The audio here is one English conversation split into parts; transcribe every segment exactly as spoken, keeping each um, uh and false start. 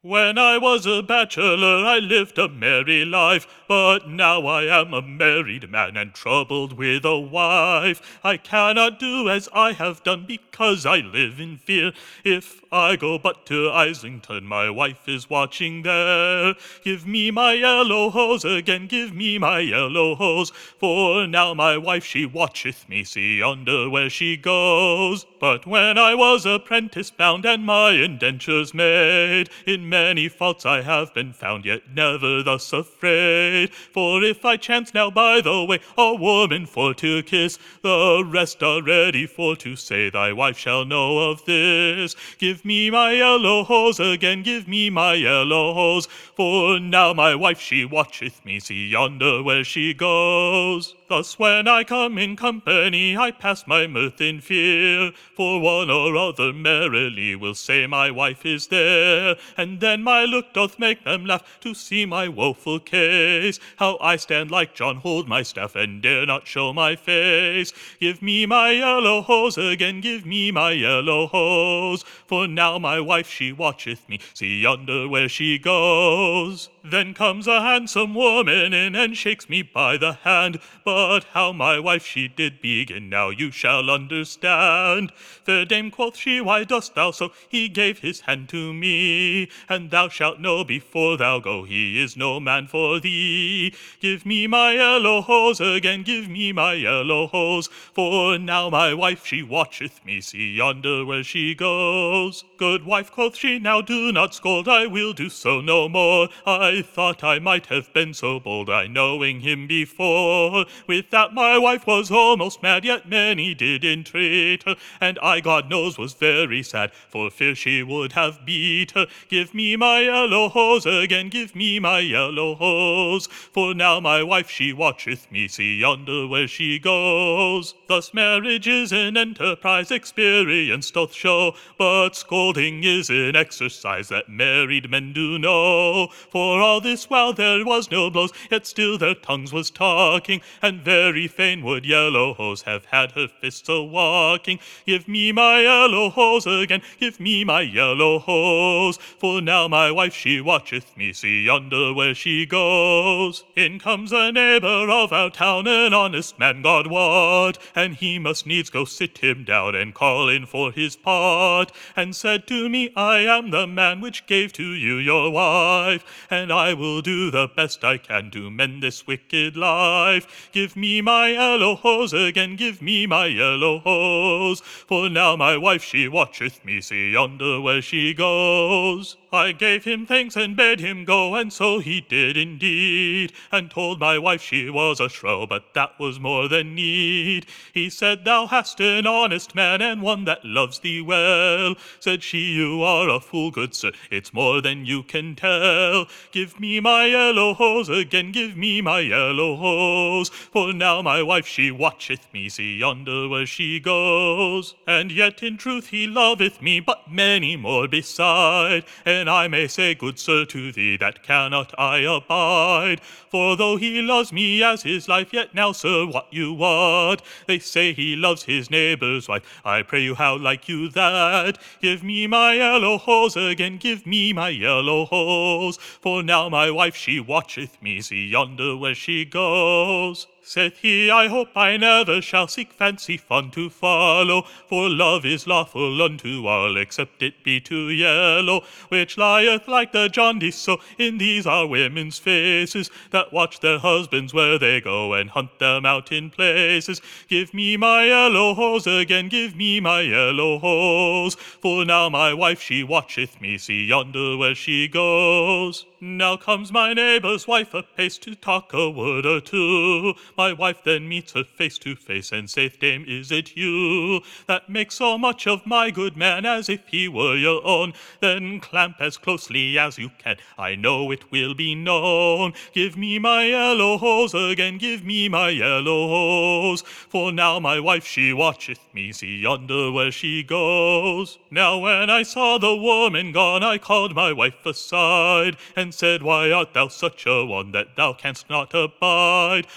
When I was a bachelor, I lived a merry life, but now I am a married man and troubled with a wife. I cannot do as I have done because I live in fear. If I go but to Islington, my wife is watching there. Give me my yellow hose again, give me my yellow hose, for now my wife she watcheth me, see yonder where she goes. But when I was apprentice bound and my indentures made, in many faults I have been found, yet never thus afraid. For if I chance now by the way a woman for to kiss, the rest are ready for to say, thy wife shall know of this. Give me my yellow hose again, give me my yellow hose, for now my wife she watcheth me, see yonder where she goes. Thus when I come in company, I pass my mirth in fear, for one or other merrily will say my wife is there, and then my look doth make them laugh to see my woeful case, how I stand like John, hold my staff, and dare not show my face. Give me my yellow hose again, give me my yellow hose, for now my wife she watcheth me, see yonder where she goes. Then comes a handsome woman in and shakes me by the hand, but how my wife she did begin, now you shall understand. Fair dame, quoth she, why dost thou so? He gave his hand to me, and thou shalt know before thou go, he is no man for thee. Give me my yellow hose again, give me my yellow hose, for now my wife she watcheth me, see yonder where she goes. Good wife, quoth she, now do not scold, I will do so no more. I thought I might have been so bold, I knowing him before. With that my wife was almost mad, yet many did entreat her, and I, God knows, was very sad, for fear she would have beat her. Give me my yellow hose again, give me my yellow hose, for now my wife she watcheth me, see yonder where she goes. Thus marriage is an enterprise, experience doth show, but scolding is an exercise that married men do know. For all this while there was no blows, yet still their tongues was talking, and very fain would yellow hose have had her fists a-walking. Give me my yellow hose again, give me my yellow hose, for now my wife she watcheth me, see yonder where she goes. In comes a neighbor of our town, an honest man God wot, and he must needs go sit him down and call in for his pot, and said to me, I am the man which gave to you your wife, and I will do the best I can to mend this wicked life. Give me my yellow hose again, give me my yellow hose, for now my wife she watcheth me, see yonder where she goes. I gave him thanks and bade him go, and so he did indeed, and told my wife she was a shrew, but that was more than need. He said, thou hast an honest man, and one that loves thee well. Said she, you are a fool, good sir, it's more than you can tell. Give me my yellow hose again, give me my yellow hose, for now my wife she watcheth me, see yonder where she goes. And yet in truth he loveth me, but many more beside, and I may say, good sir, to thee, that cannot I abide. For though he loves me as his life, yet now, sir, what you want? They say he loves his neighbor's wife, I pray you, how like you that? Give me my yellow hose again, give me my yellow hose, for now my wife she watcheth me, see yonder where she goes. Saith he, I hope I never shall seek fancy fun to follow, for love is lawful unto all, except it be too yellow, which lieth like the jaundice so in these our women's faces, that watch their husbands where they go, and hunt them out in places. Give me my yellow hose again, give me my yellow hose, for now my wife she watcheth me, see yonder where she goes. Now comes my neighbor's wife apace to talk a word or two. My wife then meets her face to face, and saith, Dame, is it you that make so much of my good man as if he were your own? Then clamp as closely as you can, I know it will be known. Give me my yellow hose again, give me my yellow hose, for now my wife she watcheth me, see yonder where she goes. Now when I saw the woman gone, I called my wife aside, and said, why art thou such a one that thou canst not abide? A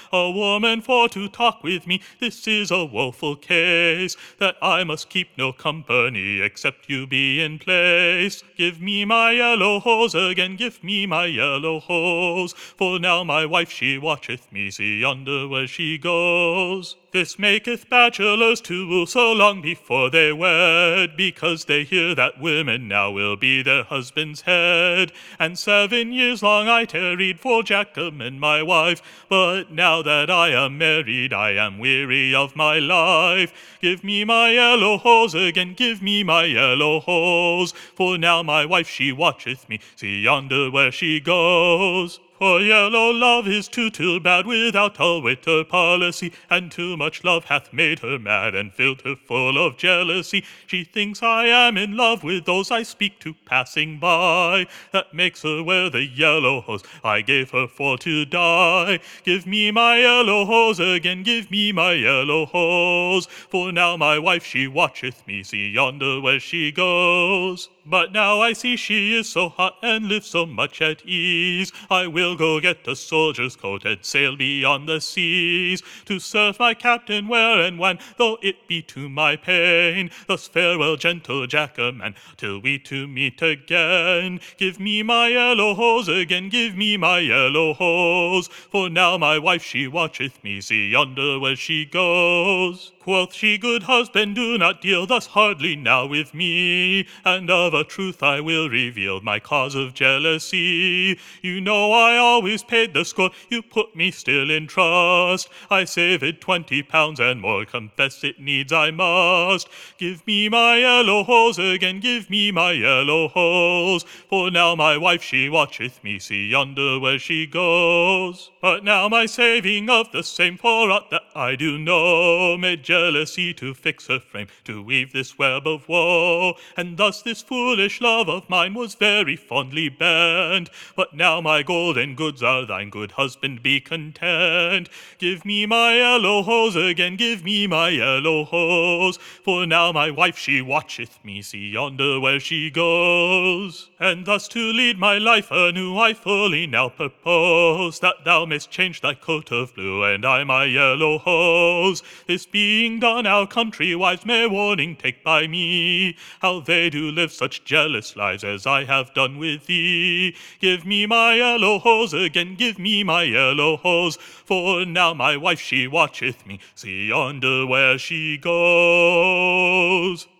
woman for to talk with me. This is a woeful case, that I must keep no company except you be in place. Give me my yellow hose again, give me my yellow hose, for now my wife she watcheth me, see yonder where she goes. This maketh bachelors to woo so long before they wed, because they hear that women now will be their husband's head. And seven years long I tarried for Jackman my wife, but now that I am married I am weary of my life. Give me my yellow hose again, give me my yellow hose, for now my wife she watcheth me, see yonder where she goes. For yellow love is too too bad without a wit or policy, and too much love hath made her mad and filled her full of jealousy. She thinks I am in love with those I speak to passing by, that makes her wear the yellow hose I gave her for to die. Give me my yellow hose again, give me my yellow hose, for now my wife she watcheth me, see yonder where she goes. But now I see she is so hot and lives so much at ease, I will go get a soldier's coat and sail beyond the seas, to serve my captain where and when, though it be to my pain. Thus farewell, gentle Jackaman, till we to meet again. Give me my yellow hose again, give me my yellow hose, for now my wife she watcheth me, see yonder where she goes. Quoth she, good husband, do not deal thus hardly now with me, and of a truth I will reveal my cause of jealousy. You know I always paid the score, you put me still in trust. I saved twenty pounds and more, confess it needs I must. Give me my yellow hose again, give me my yellow hose, for now my wife she watcheth me, see yonder where she goes. But now my saving of the same, for aught that I do know, made jealousy to fix her frame, to weave this web of woe. And thus this foolish love of mine was very fondly bent. But now my golden goods are thine, good husband, be content. Give me my yellow hose again, give me my yellow hose, for now my wife she watcheth me, see yonder where she goes. And thus to lead my life anew I fully now purpose, that thou mayst change thy coat of blue, and I my yellow hose. This being done, our country wives may warning take by me, how they do live such jealous lives as I have done with thee. Give me my yellow hose again, give me my yellow hose, for now my wife she watcheth me, see yonder where she goes.